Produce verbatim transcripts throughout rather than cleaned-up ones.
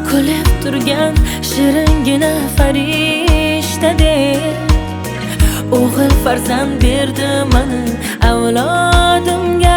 kulib turgan shiringina farishtadek o'g'il farzand berdi mana avlodimga.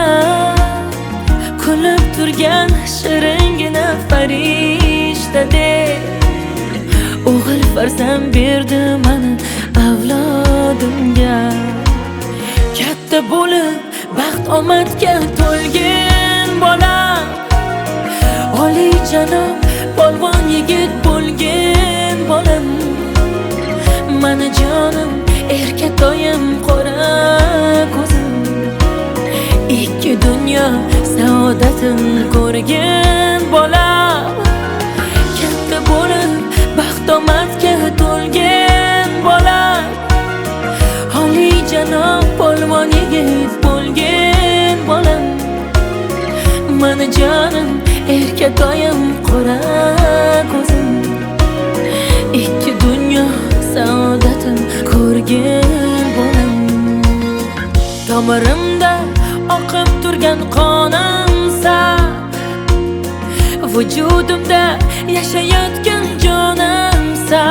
Kulib turgan shiringina farishtadek o'g'il farzand berdi mana avlodimga. Katta bo'lib baxt omadga to'lgan bola, oliy janob polvon yigit bo'lgan bolam. Mana jonim, erkatoyim, qora ko'zim, ikki dunyo saodatim ko'rgan bola. Katta bo'lib baxt omadga to'lgan bola, oliy janob polvon yigit bo'lgan bolam. Mana jonim, erkatoyim, qora ko'zim, ikki dunyo saodatim ko'rgan bolam. Tomirimda oqib turgan qonimsa, vujudimda yashayotgan jonimsa,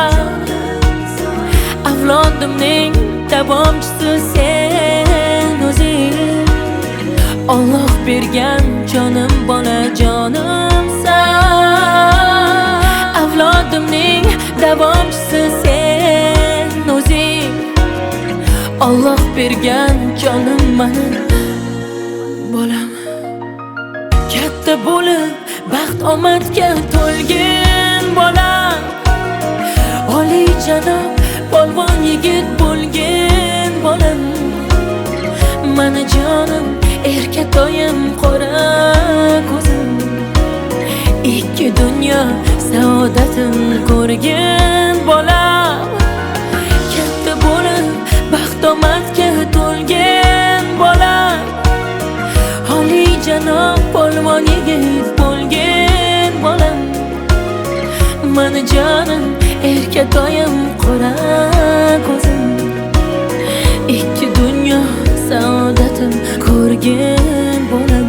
avlodimning davomchisi sen o'zing. Alloh bergan jonim bola jonimsa, avlodimning davomchisi sen o'zing. Alloh bergan jonim mana bolam. Katta bo'lib baxt omadga to'lgan bola, oliy janob polvon yigit bo'lgan bolam. Mana jonim, erkatoyim, qora ko'zim, ikki dunyo saodatim ko'rgan bola. Katta bo'lib baxt omadga to'lgan bola, oliy janob polvon yigit bo'lgan bolam. Mana jonim, erkatoyim, qora ko'zim, ikki dunyo saodatim ko'rgan bolam.